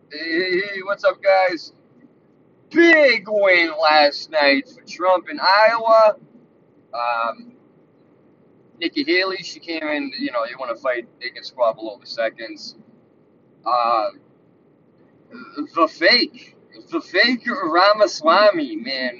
Hey, what's up, guys? Big win last night for Trump in Iowa. Um, Nikki Haley, she came in, you want to fight, they can squabble over seconds. Uh, the fake, the fake Ramaswamy, man.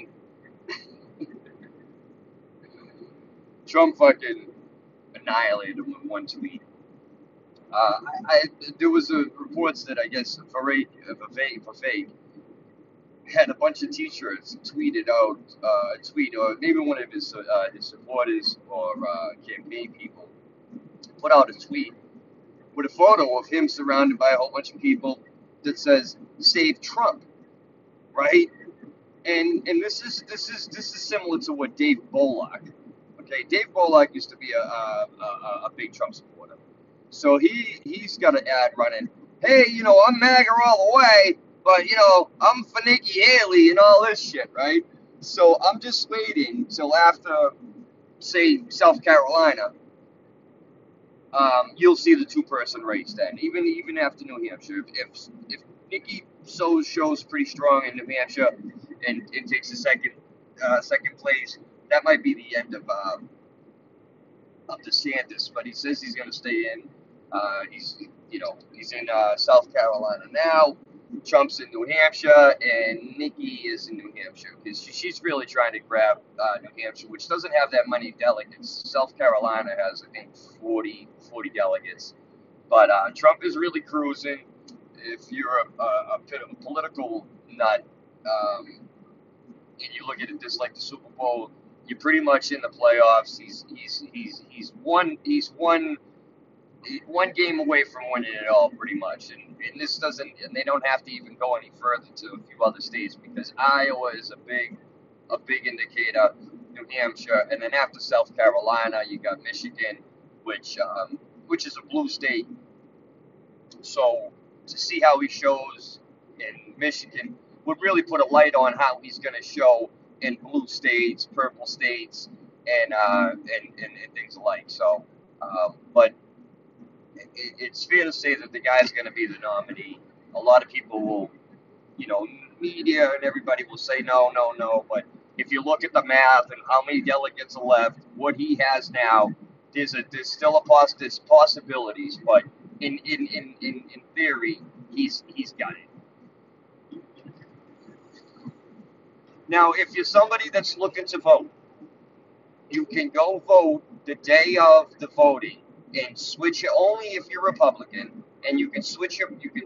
Trump fucking annihilated him with one tweet. I there was reports that I guess for fake had a bunch of T-shirts tweeted out a tweet, or maybe one of his supporters or campaign people put out a tweet with a photo of him surrounded by a whole bunch of people that says "Save Trump," right? And this is similar to what Dave Bullock. Okay, Dave Bullock used to be a big Trump supporter, so he's got an ad running. Hey, I'm MAGA all the way, but I'm for Nikki Haley and all this shit, right? So I'm just waiting till after, say, South Carolina, you'll see the two-person race then. Even after New Hampshire, if Nikki shows pretty strong in New Hampshire and takes the second place, that might be the end of DeSantis. But he says he's going to stay in. He's in South Carolina now. Trump's in New Hampshire, and Nikki is in New Hampshire because she's really trying to grab New Hampshire, which doesn't have that many delegates. South Carolina has, I think, 40 delegates. But Trump is really cruising. If you're a political nut, and you look at it just like the Super Bowl, you're pretty much in the playoffs. He's one game away from winning it all, pretty much. And this doesn't, and they don't have to even go any further to a few other states because Iowa is a big indicator. New Hampshire, and then after South Carolina, you got Michigan, which is a blue state. So to see how he shows in Michigan would really put a light on how he's going to show in blue states, purple states, and things alike. So, but it's fair to say that the guy's going to be the nominee. A lot of people will, media and everybody will say no, no, no. But if you look at the math and how many delegates are left, what he has now, there's still there's possibilities. But in theory, he's got it. Now, if you're somebody that's looking to vote, you can go vote the day of the voting and switch it only if you're Republican, and you can switch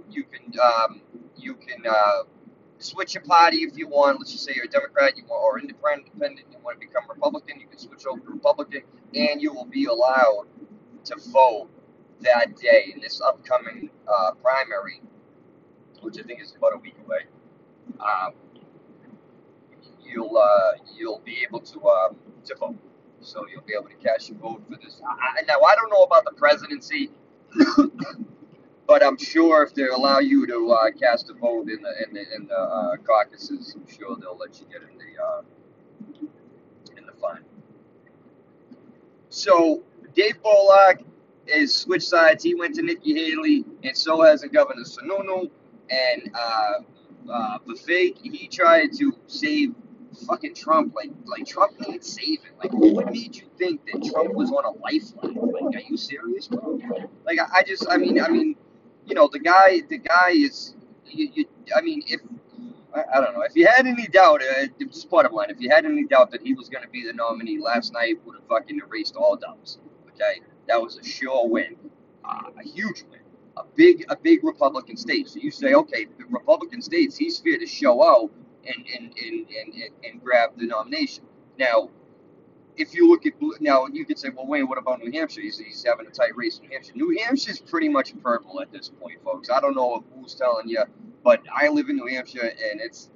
you can switch your party if you want. Let's just say you're a Democrat, you want or independent, you want to become Republican, you can switch over to Republican, and you will be allowed to vote that day in this upcoming primary, which I think is about a week away. Um, you'll be able to vote. So you'll be able to cast your vote for this. Now I don't know about the presidency, but I'm sure if they allow you to cast a vote in the caucuses, I'm sure they'll let you get in the final. So Dave Bullock is switched sides. He went to Nikki Haley, and so has the Governor Sununu. And the fake, he tried to save fucking Trump. Like Trump needs saving. Like, what made you think that Trump was on a lifeline? Like, are you serious, bro? Like, I mean, the guy is. I mean, if I don't know. If you had any doubt, just bottom line, if you had any doubt that he was going to be the nominee last night, would have fucking erased all doubts. Okay, that was a sure win, a huge win, a big Republican state. So you say, okay, the Republican states, he's fair to show out and grab the nomination. Now, if you look at now, you could say, well, Wayne, what about New Hampshire? He's having a tight race in New Hampshire. New Hampshire's pretty much purple at this point, folks. I don't know who's telling you, but I live in New Hampshire, and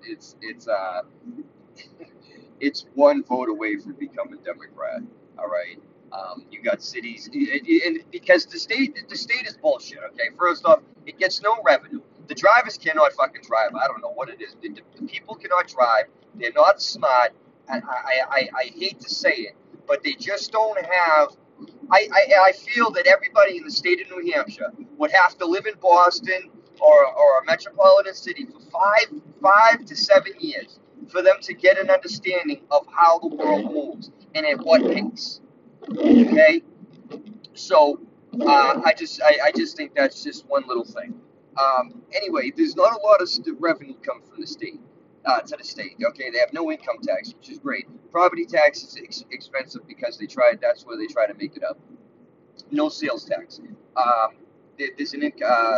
it's one vote away from becoming Democrat. All right. You got cities, and because the state is bullshit. Okay, first off, it gets no revenue. The drivers cannot fucking drive. I don't know what it is. The people cannot drive. They're not smart. I hate to say it, but they just don't have. I feel that everybody in the state of New Hampshire would have to live in Boston or a metropolitan city for 5 to 7 years for them to get an understanding of how the world moves and at what pace. Okay, so I just think that's just one little thing. Anyway, there's not a lot of revenue come from the state to the state. Okay, they have no income tax, which is great. Property tax is expensive because they try. That's where they try to make it up. No sales tax. There's an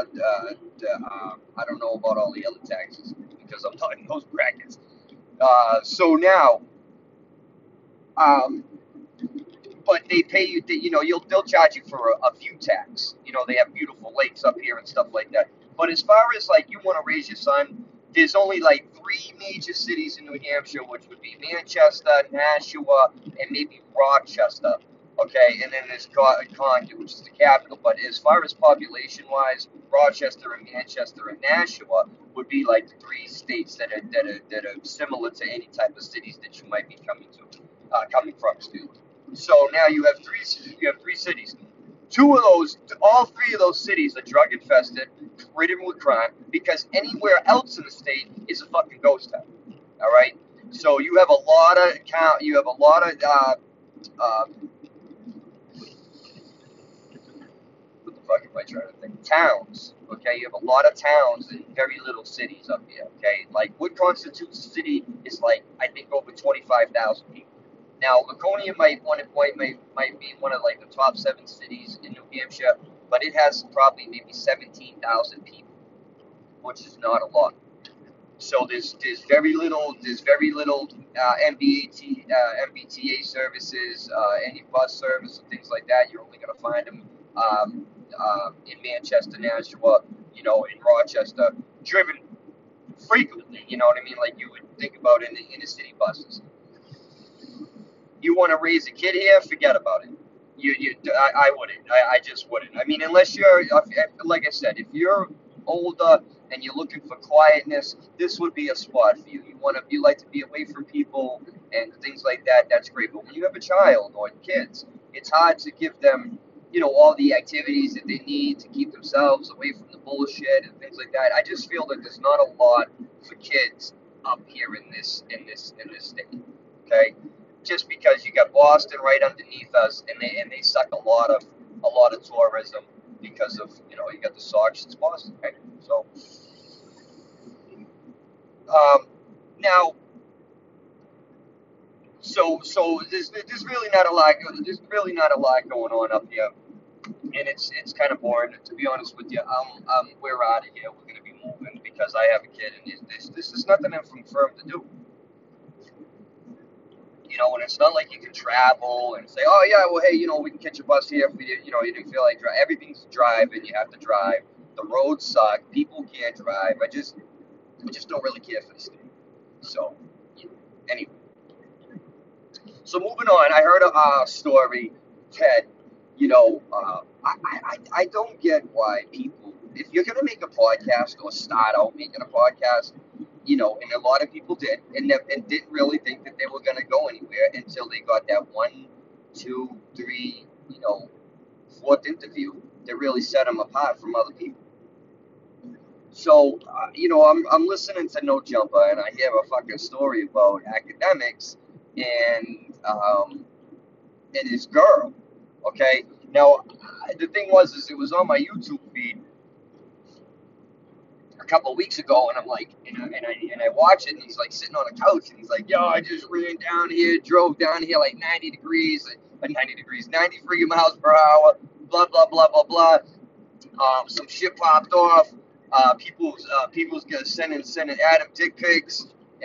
I don't know about all the other taxes because I'm not in those brackets. So now, um, but they pay you. They'll charge you for a view tax. They have beautiful lakes up here and stuff like that. But as far as like you want to raise your son, there's only like three major cities in New Hampshire, which would be Manchester, Nashua, and maybe Rochester. Okay, and then there's Concord, which is the capital. But as far as population-wise, Rochester and Manchester and Nashua would be like the three states that are similar to any type of cities that you might be coming from, excuse me. So now you have three cities. All three of those cities are drug infested, ridden with crime, because anywhere else in the state is a fucking ghost town. All right. So you have a lot of uh, what the fuck am I trying to think? Towns. Okay, you have a lot of towns and very little cities up here. Okay, like what constitutes a city is like I think over 25,000 people. Now, Laconia might be one of like the top 7 cities in New Hampshire, but it has probably maybe 17,000 people, which is not a lot. So there's very little MBTA services, any bus service and things like that. You're only going to find them in Manchester, Nashua, in Rochester, driven frequently. You know what I mean? Like you would think about in the inner city buses. You want to raise a kid here, forget about it. I wouldn't. I just wouldn't. I mean, unless you're, like I said, if you're older and you're looking for quietness, this would be a spot for you. You like to be away from people and things like that. That's great. But when you have a child or kids, it's hard to give them, all the activities that they need to keep themselves away from the bullshit and things like that. I just feel that there's not a lot for kids up here in this state. Okay, just because you got Boston right underneath us, and they suck a lot of tourism because of you got the Sox, it's Boston, right? So now, so there's really not a lot going on up here, and it's kind of boring to be honest with you. We're out of here. We're gonna be moving because I have a kid, and this is nothing I'm from firm to do. And it's not like you can travel and say, oh yeah, well hey, we can catch a bus here if you didn't feel like drive. Everything's driving. You have to drive. The roads suck. People can't drive. I just don't really care for this thing. So, anyway. So moving on, I heard a story, Ted. I don't get why people, if you're gonna make a podcast or start out making a podcast, and a lot of people did, and didn't really think that they were gonna go anywhere until they got that one, two, three, fourth interview that really set them apart from other people. So, I'm listening to No Jumper, and I hear a fucking story about academics and his girl. Okay, now the thing is it was on my YouTube feed a couple of weeks ago, and I'm like, and I watch it, and he's like sitting on a couch, and he's like, yo, I just ran down here, drove down here like 90 degrees, 93 miles per hour, blah blah blah blah blah. Some shit popped off. People's gonna sending Adam dick pics,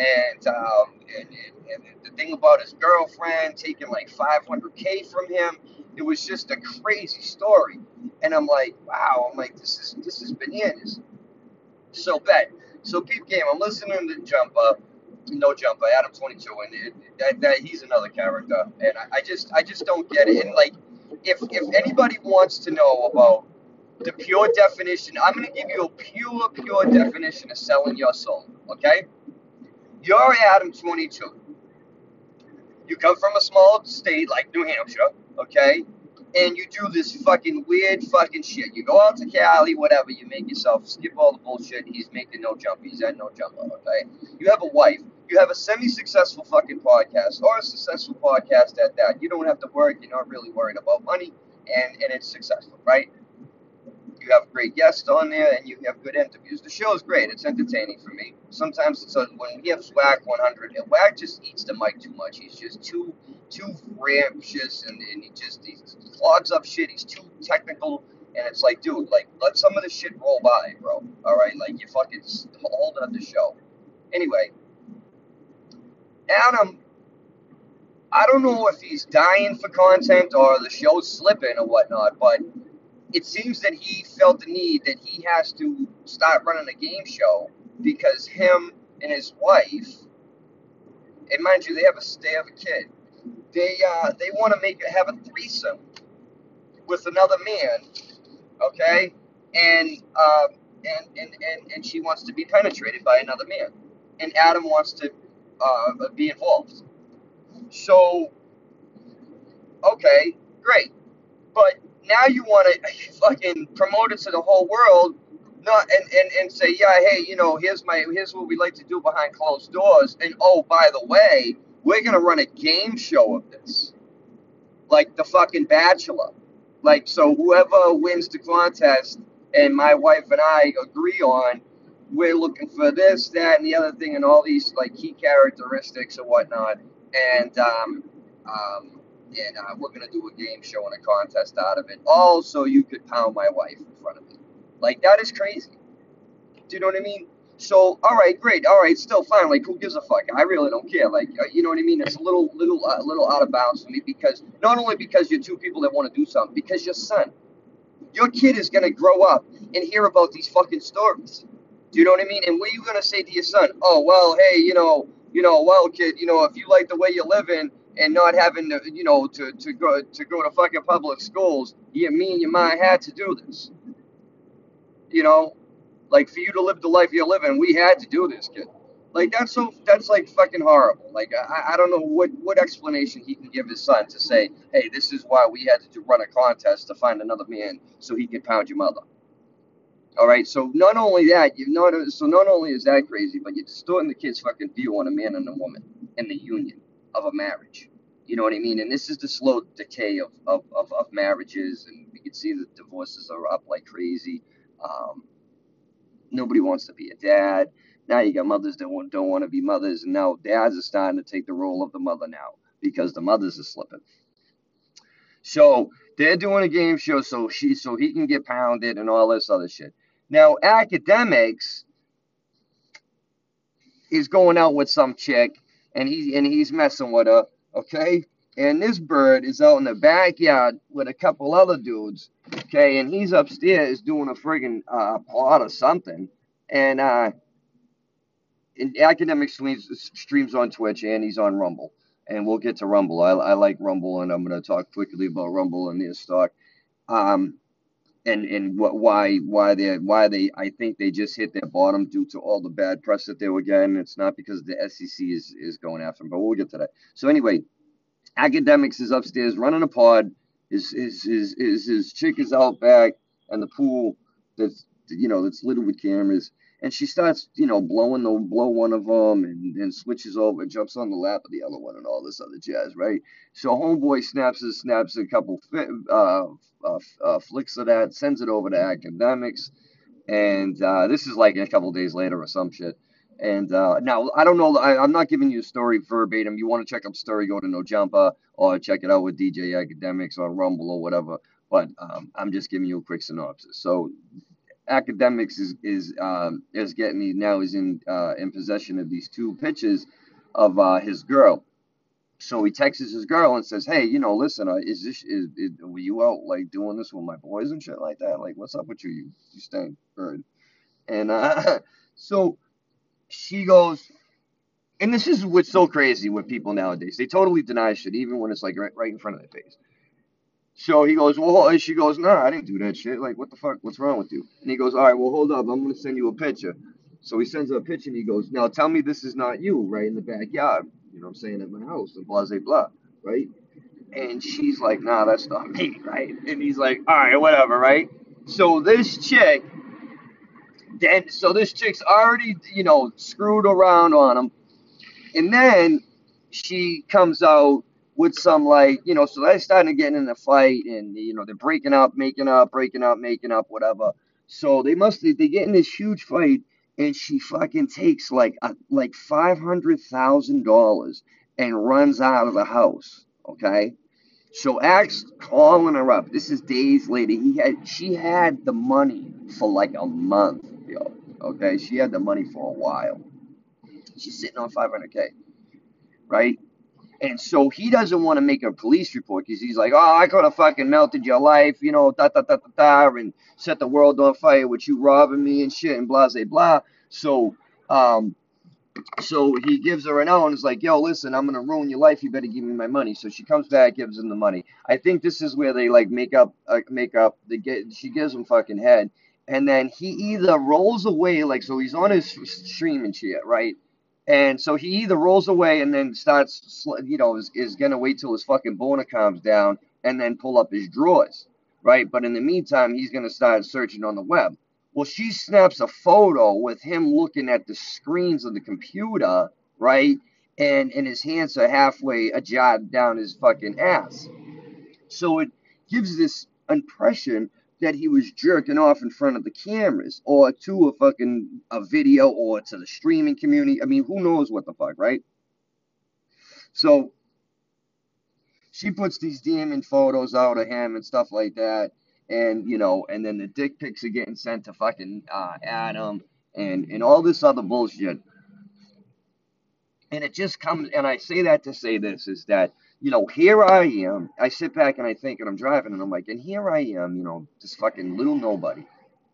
and the thing about his girlfriend taking like 500K from him. It was just a crazy story, and I'm like, wow. I'm like, this is bananas. So bad. So peep game. I'm listening to No Jumper, Adam 22, and that he's another character, and I just don't get it. And like, if anybody wants to know about the pure definition, I'm going to give you a pure definition of selling your soul, okay? You're Adam 22. You come from a small state like New Hampshire, okay? and you do this fucking weird fucking shit. You go out to Cali, whatever, you make yourself skip all the bullshit. He's making no jump. He's at no jump, okay? You have a wife. You have a semi-successful fucking podcast, or a successful podcast at that. You don't have to work. You're not really worried about money, and it's successful, right? You have great guests on there, and you have good interviews. The show is great. It's entertaining for me. Sometimes when we have Swag 100, and Wag just eats the mic too much. He's just too rambunctious, and he clogs up shit. He's too technical, and it's like, dude, like let some of the shit roll by, bro. All right, like you fucking hold up the show. Anyway, Adam, I don't know if he's dying for content or the show's slipping or whatnot, but it seems that he felt the need that he has to start running a game show because him and his wife, and mind you, they have a kid. They want to have a threesome with another man, okay, and she wants to be penetrated by another man, and Adam wants to be involved. So, okay, great, but now you want to fucking promote it to the whole world, not and say, yeah, hey, here's what we like to do behind closed doors, and oh, by the way, we're gonna run a game show of this, like the fucking Bachelor, like so whoever wins the contest, and my wife and I agree on, we're looking for this, that, and the other thing, and all these like key characteristics or whatnot, and we're gonna do a game show and a contest out of it. Also, you could pound my wife in front of me. Like that is crazy. Do you know what I mean? So, all right, great, all right, still fine. Like, who gives a fuck? I really don't care. Like, you know what I mean? It's a little out of bounds for me because not only because you're two people that want to do something, because your son, your kid is gonna grow up and hear about these fucking stories. Do you know what I mean? And what are you gonna say to your son? Oh, well, hey, well, kid, if you like the way you're living and not having to, to go to fucking public schools, me and your mom had to do this. You know, like for you to live the life you're living, we had to do this, kid. Like that's like fucking horrible. Like I don't know what explanation he can give his son to say, hey, this is why we had to run a contest to find another man so he could pound your mother. All right, so not only that, not only is that crazy, but you're distorting the kid's fucking view on a man and a woman and the union of a marriage. You know what I mean? And this is the slow decay of marriages, and we can see that divorces are up like crazy. Um, Nobody wants to be a dad. Now you got mothers that don't want to be mothers, and now dads are starting to take the role of the mother now because the mothers are slipping. So they're doing a game show so he can get pounded and all this other shit. Now Academics is going out with some chick and he's messing with her, okay? And this bird is out in the backyard with a couple other dudes, okay? And he's upstairs doing a friggin' plot or something. And Academic streams on Twitch and he's on Rumble. And we'll get to Rumble. I like Rumble, and I'm going to talk quickly about Rumble and their stock. And why they I think they just hit their bottom due to all the bad press that they were getting. It's not because the SEC is going after them, but we'll get to that. So anyway, Academics is upstairs running a pod. His chick is out back in the pool that's littered with cameras. And she starts, blow one of them and switches over, jumps on the lap of the other one and all this other jazz, right? So homeboy snaps a couple flicks of that, sends it over to Academics. And this is like a couple days later or some shit. And now, I don't know, I'm not giving you a story verbatim. You want to check up the story, go to No Jumper or check it out with DJ Academics on Rumble or whatever. But I'm just giving you a quick synopsis. So Academics is getting now is in possession of these two pictures of his girl. So he texts his girl and says, "Hey, listen, were you out like doing this with my boys and shit like that? Like, what's up with you? You stank bird." And so she goes, and this is what's so crazy with people nowadays. They totally deny shit, even when it's like right in front of their face. So he goes, well, and she goes, no, I didn't do that shit. Like, what the fuck? What's wrong with you? And he goes, all right, well, hold up. I'm going to send you a picture. So he sends her a picture and he goes, now tell me this is not you right in the backyard. You know what I'm saying? At my house and blah, blah, blah, right? And she's like, nah, that's not me, right? And he's like, all right, whatever, right? So this chick, this chick's already, screwed around on him. And then she comes out with some like, so they're starting to get in a fight and, they're breaking up, making up, breaking up, making up, whatever. So they get in this huge fight and she fucking takes like $500,000 and runs out of the house. Okay. So Axe calling her up. This is days later. She had the money for like a month, yo. Okay. She had the money for a while. She's sitting on 500K, right? And so he doesn't want to make a police report because he's like, oh, I could have fucking melted your life, da da da da da, and set the world on fire with you robbing me and shit and blah blah blah. So, um, so he gives her an out and is like, yo, listen, I'm gonna ruin your life. You better give me my money. So she comes back, gives him the money. I think this is where they like make up. She gives him fucking head, and then he either rolls away, like so he's on his stream and shit, right? And so he either rolls away and then starts, is gonna wait till his fucking boner calms down and then pull up his drawers, right? But in the meantime, he's gonna start searching on the web. Well, she snaps a photo with him looking at the screens of the computer, right? And his hands are halfway a jab down his fucking ass. So it gives this impression that he was jerking off in front of the cameras or to a video or to the streaming community. I mean, who knows what the fuck, right? So she puts these demon photos out of him and stuff like that. And, and then the dick pics are getting sent to fucking Adam and all this other bullshit. And it just comes, and I say that to say this is that, here I am. I sit back and I think, and I'm driving, and I'm like, and here I am, this fucking little nobody.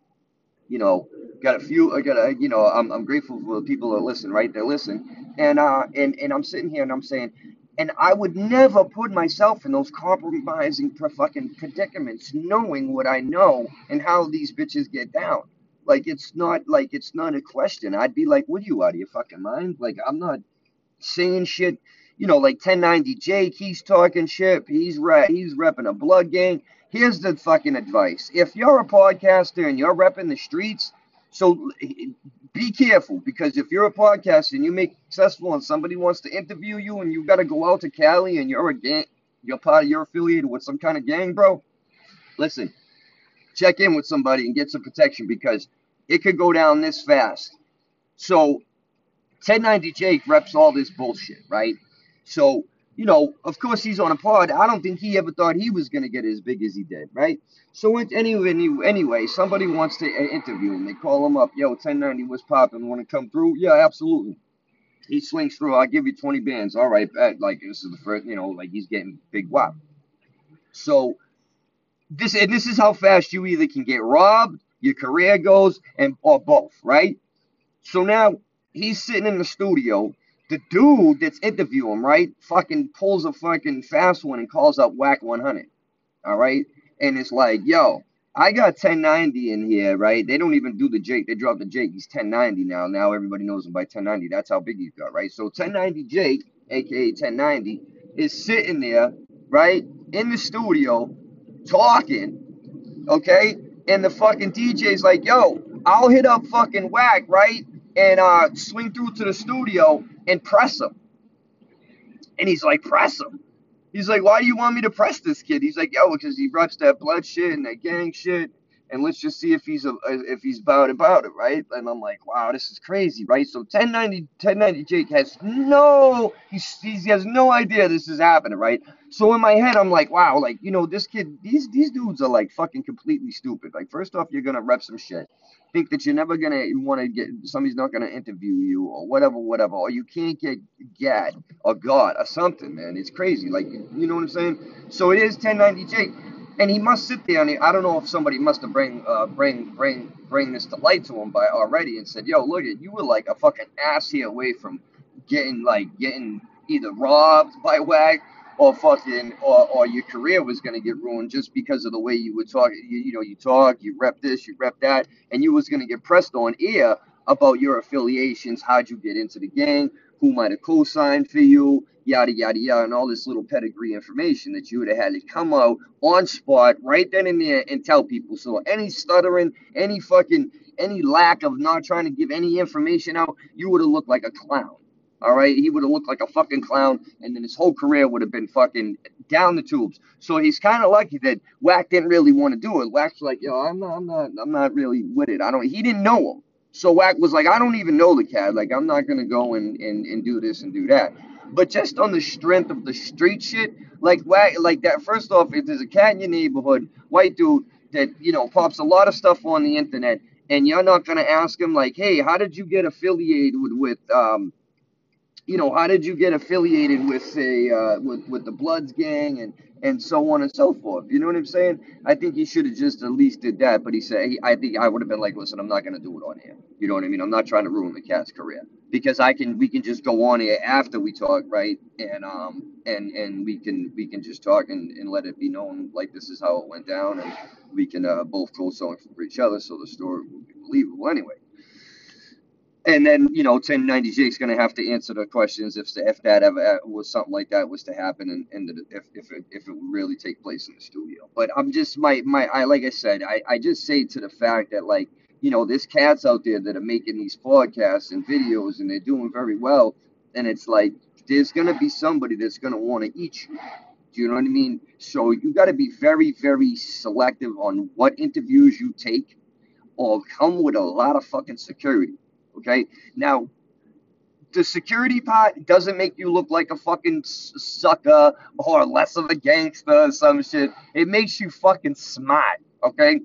Got a few, I got a, I'm grateful for the people that listen, right? They listen. And I'm sitting here and I'm saying, and I would never put myself in those compromising fucking predicaments, knowing what I know and how these bitches get down. It's not a question. I'd be like, what are you out of your fucking mind? Like, I'm not saying shit, like 1090 Jake, he's talking shit. He's repping a blood gang. Here's the fucking advice. If you're a podcaster and you're repping the streets, so be careful, because if you're a podcaster and you make successful and somebody wants to interview you and you got to go out to Cali and you're you're affiliated with some kind of gang, bro, listen, check in with somebody and get some protection because it could go down this fast. So 1090 Jake reps all this bullshit, right? So, of course he's on a pod. I don't think he ever thought he was going to get as big as he did, right? So anyway, somebody wants to interview him. They call him up. Yo, 1090, what's popping? Want to come through? Yeah, absolutely. He swings through. I'll give you 20 bands. All right, bet. Like, this is the first, like he's getting big wop. So this is how fast you either can get robbed, your career goes, or both, right? So now he's sitting in the studio. The dude that's interviewing him, right, fucking pulls a fucking fast one and calls up Whack 100. All right? And it's like, yo, I got 1090 in here, right? They don't even do the Jake. They dropped the Jake. He's 1090 now. Now everybody knows him by 1090. That's how big he's got, right? So 1090 Jake, a.k.a. 1090, is sitting there, right, in the studio talking, okay? And the fucking DJ's like, yo, I'll hit up fucking Whack, right? And swing through to the studio and press him. And he's like, press him. He's like, why do you want me to press this kid? He's like, yo, because he reps that blood shit and that gang shit, and let's just see if he's about it, right? And I'm like, wow, this is crazy, right? So 1090 Jake has he has no idea this is happening, right? So in my head, I'm like, wow, like, this kid, these dudes are like fucking completely stupid. Like, first off, you're gonna rep some shit. Think that you're never gonna want to get somebody's not gonna interview you or whatever, or you can't get or got or something, man. It's crazy. Like, you know what I'm saying? So it is 1090 Jake, and he must sit there and I don't know if somebody must have bring this to light to him by already and said, yo, look at you were like a fucking ass here away from getting either robbed by Wag or your career was gonna get ruined just because of the way you would talk. You talk, you rep this, you rep that, and you was gonna get pressed on air about your affiliations, how'd you get into the gang, who might have co-signed for you, yada yada yada, and all this little pedigree information that you would have had to come out on spot right then and there and tell people. So any stuttering, any lack of not trying to give any information out, you would have looked like a clown. All right, he would have looked like a fucking clown, and then his whole career would have been fucking down the tubes. So he's kind of lucky that Wack didn't really want to do it. Wack's like, yo, I'm not really with it. I don't. He didn't know him, so Wack was like, I don't even know the cat. Like, I'm not gonna go and do this and do that. But just on the strength of the street shit, like Wack, like that. First off, if there's a cat in your neighborhood, white dude that pops a lot of stuff on the internet, and you're not gonna ask him like, hey, how did you get affiliated with how did you get affiliated with, say, with the Bloods gang and so on and so forth? You know what I'm saying? I think he should have just at least did that. But I think I would have been like, listen, I'm not going to do it on here. You know what I mean? I'm not trying to ruin the cat's career because we can just go on here after we talk, right? And we can just talk and let it be known like this is how it went down, and we can both co-sign for each other, so the story will be believable anyway. And then, 1090 Jake's going to have to answer the questions if that ever was something like that was to happen, and if it would really take place in the studio. But I'm just like I said, I just say to the fact that, like, there's cats out there that are making these podcasts and videos and they're doing very well, and it's like there's going to be somebody that's going to want to eat you. Do you know what I mean? So you got to be very, very selective on what interviews you take, or come with a lot of fucking security. Okay, now the security part doesn't make you look like a fucking sucker or less of a gangster or some shit. It makes you fucking smart, okay?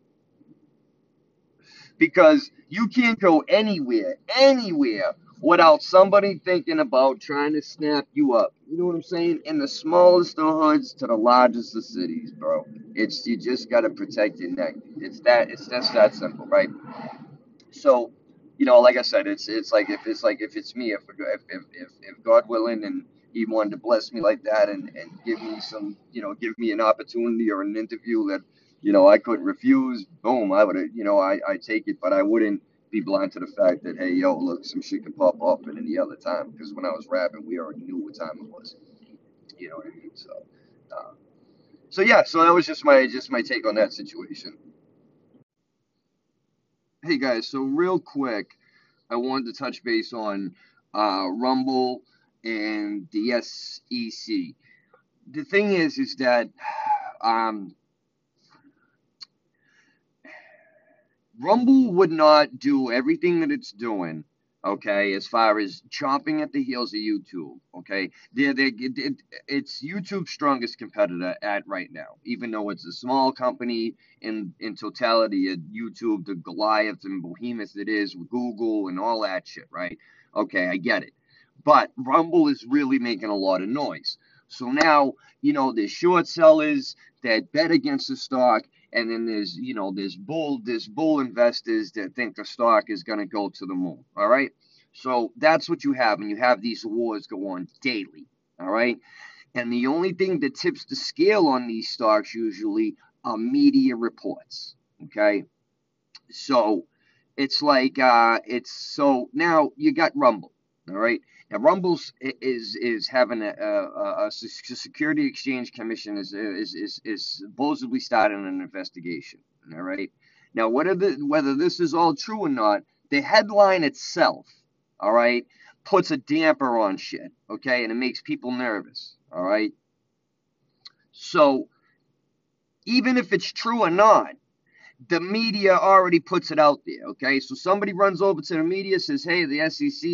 Because you can't go anywhere without somebody thinking about trying to snap you up. You know what I'm saying? In the smallest of hoods to the largest of cities, bro. You just gotta protect your neck. It's just that simple, right? So, like I said, it's like if it's me, if God willing, and He wanted to bless me like that, and give me some, give me an opportunity or an interview that, I couldn't refuse. Boom, I would, I take it, but I wouldn't be blind to the fact that, hey, yo, look, some shit can pop up at any other time, because when I was rapping, we already knew what time it was. You know what I mean? So yeah, so that was just my take on that situation. Hey guys, so real quick, I wanted to touch base on Rumble and the SEC. The thing is that um, Rumble would not do everything that it's doing, okay, as far as chomping at the heels of YouTube, okay? It's YouTube's strongest competitor at right now, even though it's a small company in totality of YouTube, the Goliath and behemoth it is with Google and all that shit, right? Okay, I get it. But Rumble is really making a lot of noise. So now, there's short sellers that bet against the stock, and then there's bull investors that think the stock is going to go to the moon. All right, so that's what you have, and you have these wars go on daily. All right, and the only thing that tips the scale on these stocks usually are media reports. Okay, so it's like so now you got Rumble. All right. Now, Rumble's is having a Security Exchange Commission is supposedly starting an investigation. All right. Now, whether this is all true or not, the headline itself, all right, puts a damper on shit. Okay, and it makes people nervous. All right. So even if it's true or not, the media already puts it out there. Okay, so somebody runs over to the media, says, "Hey, the SEC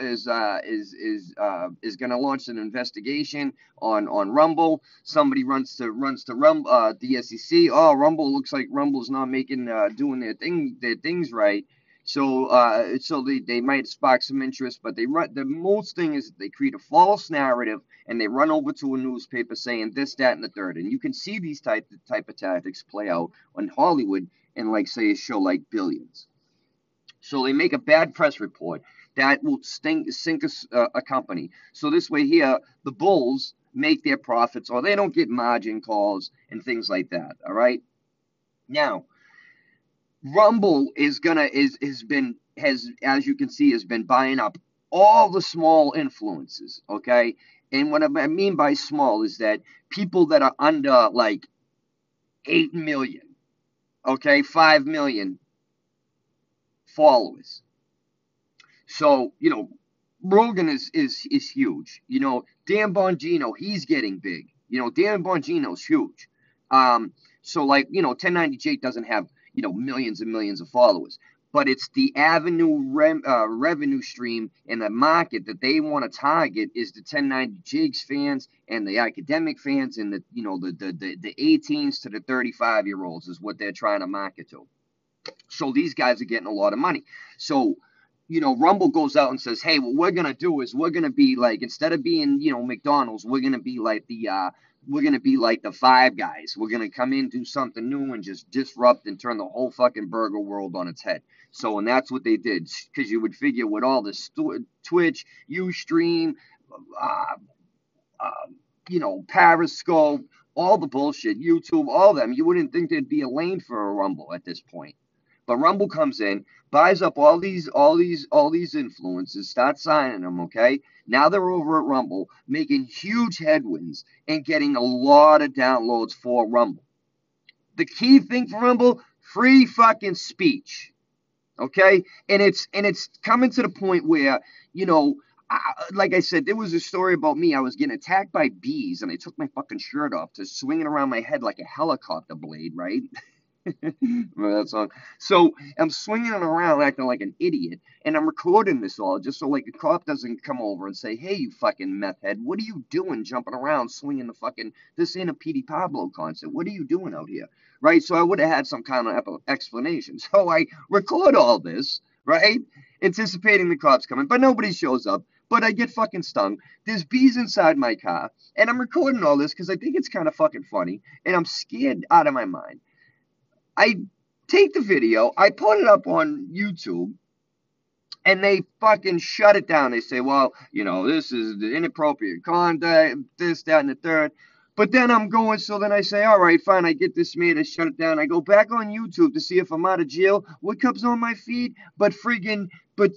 is going to launch an investigation on Rumble." Somebody runs to Rumble, the SEC. Oh, Rumble looks like Rumble's not doing their things right. So they might spark some interest, but the most thing is they create a false narrative and they run over to a newspaper saying this, that, and the third. And you can see these type of tactics play out in Hollywood in, like, say, a show like Billions. So they make a bad press report that will sink a company. So this way here, the bulls make their profits, or they don't get margin calls and things like that. All right. Now, Rumble as you can see, has been buying up all the small influences, okay? And what I mean by small is that people that are under like 8 million, okay, 5 million followers. So, Rogan is huge. Dan Bongino, he's getting big. Dan Bongino's huge. So like, 1090 Jake doesn't have, millions and millions of followers, but it's the revenue stream and the market that they want to target is the 1090 Jakes fans and the academic fans and the 18s to the 35-year olds is what they're trying to market to. So these guys are getting a lot of money. So, Rumble goes out and says, hey, what we're going to do is we're going to be like, instead of being, McDonald's, we're going to be like the Five Guys. We're going to come in, do something new, and just disrupt and turn the whole fucking burger world on its head. So, and that's what they did. Because you would figure with all this Twitch, Ustream, uh, Periscope, all the bullshit, YouTube, all of them, you wouldn't think there'd be a lane for a Rumble at this point. But Rumble comes in, buys up all these influences, starts signing them, okay? Now they're over at Rumble, making huge headwinds and getting a lot of downloads for Rumble. The key thing for Rumble, free fucking speech. Okay? And it's coming to the point where, like I said, there was a story about me. I was getting attacked by bees, and I took my fucking shirt off to swing it around my head like a helicopter blade, right? Remember that song? So I'm swinging it around acting like an idiot, and I'm recording this all just so like a cop doesn't come over and say, "Hey, you fucking meth head, what are you doing jumping around swinging the fucking? This ain't a Petey Pablo concert. What are you doing out here?" Right? So I would have had some kind of explanation. So I record all this, right? Anticipating the cops coming, but nobody shows up. But I get fucking stung. There's bees inside my car, and I'm recording all this because I think it's kind of fucking funny, and I'm scared out of my mind. I take the video, I put it up on YouTube, and they fucking shut it down. They say, well, this is the inappropriate conduct, this, that, and the third. But then I'm going, so then I say, all right, fine, I get this made, I shut it down. I go back on YouTube to see if I'm out of jail. What comes on my feed? But friggin', but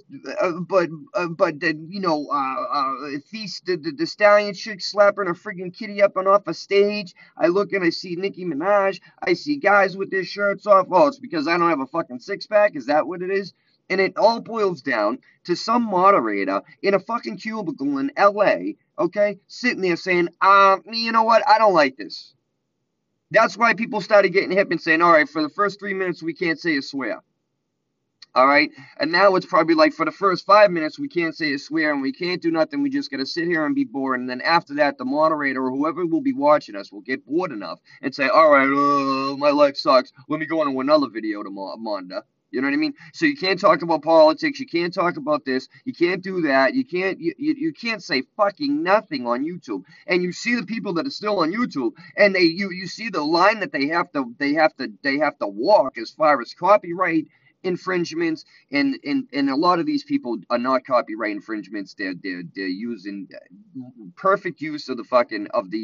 the stallion chick slapping a friggin' kitty up and off a stage. I look and I see Nicki Minaj. I see guys with their shirts off. Oh, it's because I don't have a fucking six pack. Is that what it is? And it all boils down to some moderator in a fucking cubicle in LA, okay, sitting there saying, you know what, I don't like this. That's why people started getting hip and saying, all right, for the first 3 minutes, we can't say a swear. All right. And now it's probably like for the first 5 minutes, we can't say a swear and we can't do nothing. We just got to sit here and be bored. And then after that, the moderator or whoever will be watching us will get bored enough and say, all right, my life sucks. Let me go on to another video to Monda. You know what I mean? So you can't talk about politics. You can't talk about this. You can't do that. You can't say fucking nothing on YouTube. And you see the people that are still on YouTube, and you see the line that they have to walk as far as copyright infringements, and a lot of these people are not copyright infringements. They're using perfect use of the fucking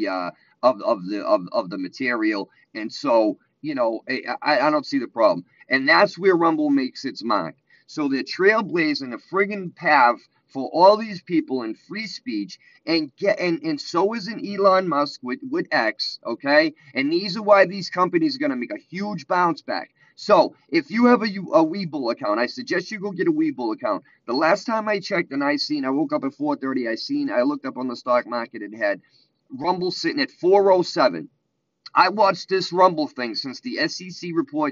of the material, and so I don't see the problem. And that's where Rumble makes its mark. So they're trailblazing a friggin' path for all these people in free speech, and so is an Elon Musk with X, okay? And these are why these companies are going to make a huge bounce back. So if you have a Webull account, I suggest you go get a Webull account. The last time I checked and I woke up at 4:30, I looked up on the stock market, it had Rumble sitting at 407. I watched this Rumble thing since the SEC report,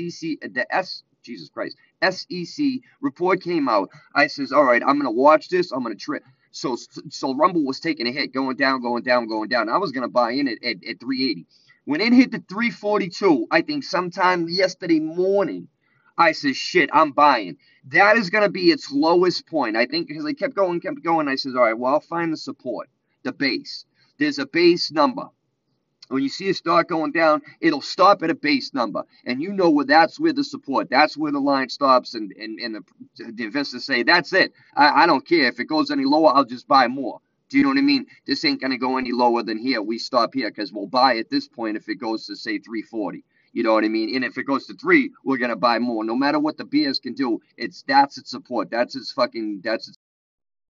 Jesus Christ, SEC report came out. I says, all right, I'm going to watch this. I'm going to try. So Rumble was taking a hit, going down, going down, going down. I was going to buy in at 380. When it hit the 342, I think sometime yesterday morning, I said, shit, I'm buying. That is going to be its lowest point. I think because they kept going. I says, all right, well, I'll find the support, the base. There's a base number. When you see a stock going down, it'll stop at a base number. And that's where the support, that's where the line stops. And the investors say, that's it. I don't care. If it goes any lower, I'll just buy more. Do you know what I mean? This ain't going to go any lower than here. We stop here because we'll buy at this point if it goes to, say, 340. You know what I mean? And if it goes to 3, we're going to buy more. No matter what the bears can do, that's its support. That's its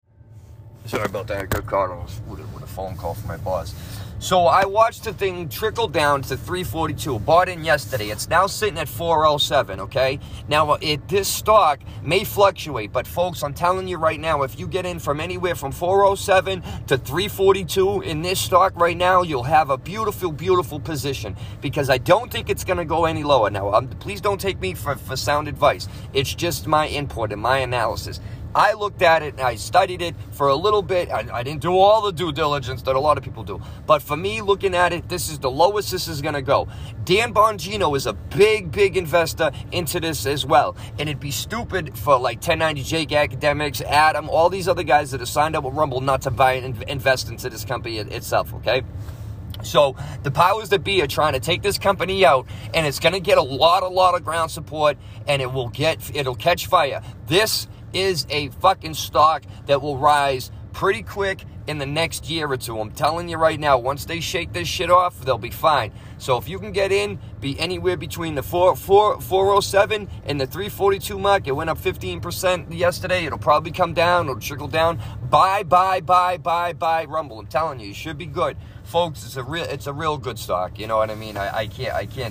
Sorry about that. I got caught with a phone call from my boss. So I watched the thing trickle down to 342. Bought in yesterday. It's now sitting at 407, okay? Now, this stock may fluctuate, but folks, I'm telling you right now, if you get in from anywhere from 407 to 342 in this stock right now, you'll have a beautiful, beautiful position, because I don't think it's going to go any lower. Now, please don't take me for sound advice. It's just my input and my analysis. I looked at it and I studied it for a little bit. I didn't do all the due diligence that a lot of people do. But for me, looking at it, this is the lowest this is going to go. Dan Bongino is a big, big investor into this as well. And it'd be stupid for like 1090 Jake Academics, Adam, all these other guys that have signed up with Rumble not to buy and invest into this company itself, okay? So the powers that be are trying to take this company out, and it's going to get a lot of ground support, and it'll catch fire. This is a fucking stock that will rise pretty quick in the next year or two. I'm telling you right now, once they shake this shit off, they'll be fine. So if you can get in, be anywhere between the 407 and the 342 mark. It went up 15% yesterday. It'll probably come down. It'll trickle down. Buy Rumble. I'm telling you, you should be good. Folks, it's a real good stock. You know what I mean? I'm not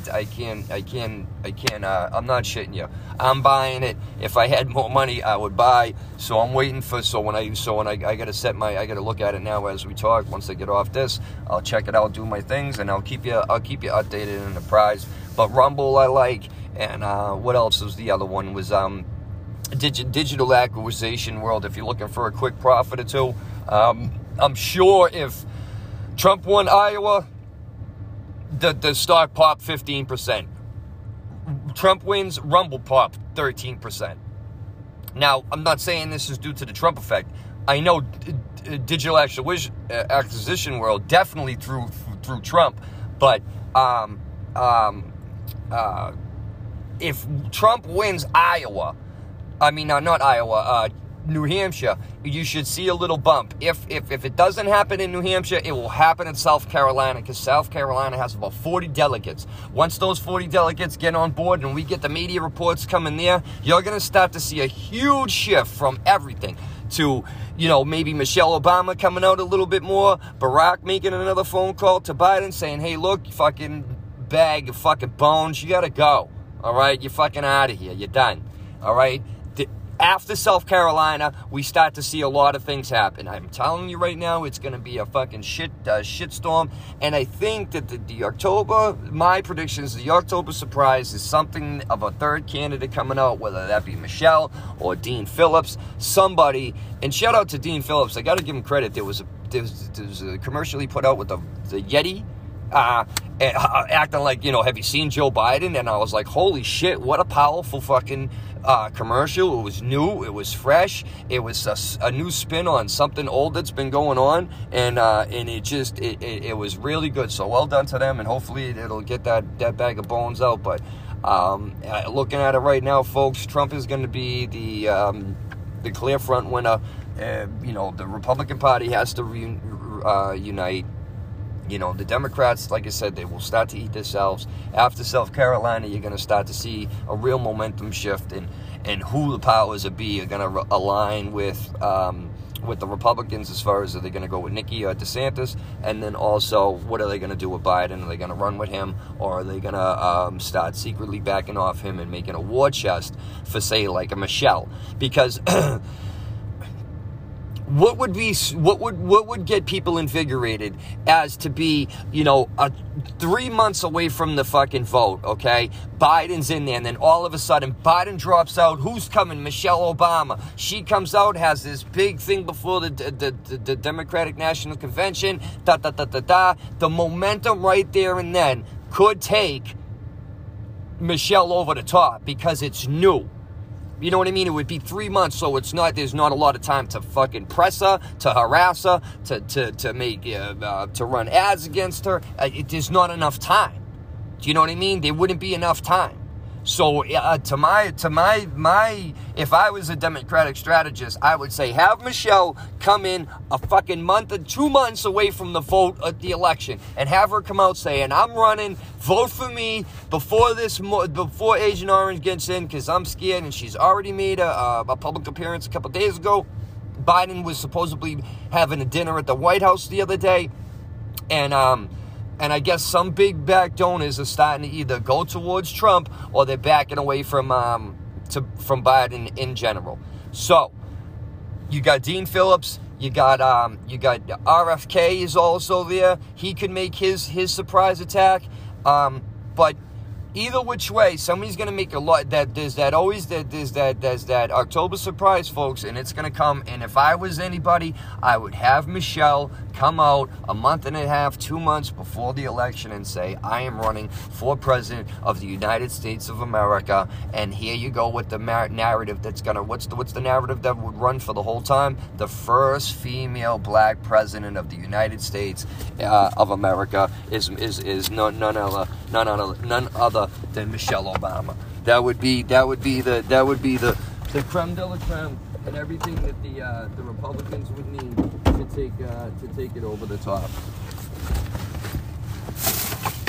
shitting you. I'm buying it. If I had more money, I would buy. So I'm waiting for, when I gotta look at it now as we talk. Once I get off this, I'll check it out, do my things, and I'll keep you updated and apprised. But Rumble I like, and what else was the other one? Was digital acquisition world. If you're looking for a quick profit or two, I'm sure if Trump won Iowa, the stock popped 15%. Trump wins, Rumble popped 13%. Now, I'm not saying this is due to the Trump effect. I know digital acquisition world definitely through Trump, but if Trump wins Iowa, not Iowa, New Hampshire, you should see a little bump. If it doesn't happen in New Hampshire, it will happen in South Carolina, because South Carolina has about 40 delegates. Once those 40 delegates get on board and we get the media reports coming there, you're going to start to see a huge shift from everything to, maybe Michelle Obama coming out a little bit more, Barack making another phone call to Biden saying, hey, look, you fucking bag of fucking bones, you got to go. All right? You're fucking out of here. You're done. All right? After South Carolina, we start to see a lot of things happen. I'm telling you right now, it's going to be a fucking shitstorm. And I think that my prediction is the October surprise is something of a third candidate coming out, whether that be Michelle or Dean Phillips, somebody. And shout out to Dean Phillips. I got to give him credit. There was a commercial he put out with the Yeti. Acting like, have you seen Joe Biden? And I was like, holy shit, what a powerful fucking commercial. It was new, it was fresh, it was a new spin on something old that's been going on, and it was really good. So well done to them, and hopefully it'll get that bag of bones out. But looking at it right now, folks, Trump is going to be the clear front winner. The Republican Party has to unite. The Democrats, like I said, they will start to eat themselves. After South Carolina, you're going to start to see a real momentum shift in who the powers that be are going to align with the Republicans, as far as are they going to go with Nikki or DeSantis, and then also what are they going to do with Biden? Are they going to run with him, or are they going to start secretly backing off him and making a war chest for, say, like a Michelle? Because what would get people invigorated as to be, 3 months away from the fucking vote, okay? Biden's in there, and then all of a sudden, Biden drops out. Who's coming? Michelle Obama. She comes out, has this big thing before the Democratic National Convention, The momentum right there and then could take Michelle over the top, because it's new. You know what I mean? It would be 3 months, so there's not a lot of time to fucking press her, to harass her, to make, to run ads against her. There's not enough time. Do you know what I mean? There wouldn't be enough time. So, if I was a Democratic strategist, I would say, have Michelle come in a fucking month or 2 months away from the vote at the election, and have her come out saying, I'm running, vote for me before Agent Orange gets in, because I'm scared. And she's already made a public appearance a couple days ago Biden was supposedly having a dinner at the White House the other day, and I guess some big back donors are starting to either go towards Trump or they're backing away from Biden in general. So you got Dean Phillips, you got RFK is also there. He could make his surprise attack, but either which way, somebody's going to make a lot. There's that October surprise, folks, and it's going to come. And if I was anybody, I would have Michelle come out a month and a half, 2 months before the election and say, I am running for president of the United States of America. And here you go with the narrative that's going to, what's the narrative that would run for the whole time? The first female black president of the United States of America is none other than Michelle Obama. That would be the creme de la creme, and everything that the Republicans would need to take it over the top.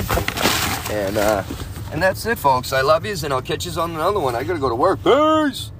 And that's it, folks. I love yous, and I'll catch yous on another one. I gotta go to work. Peace.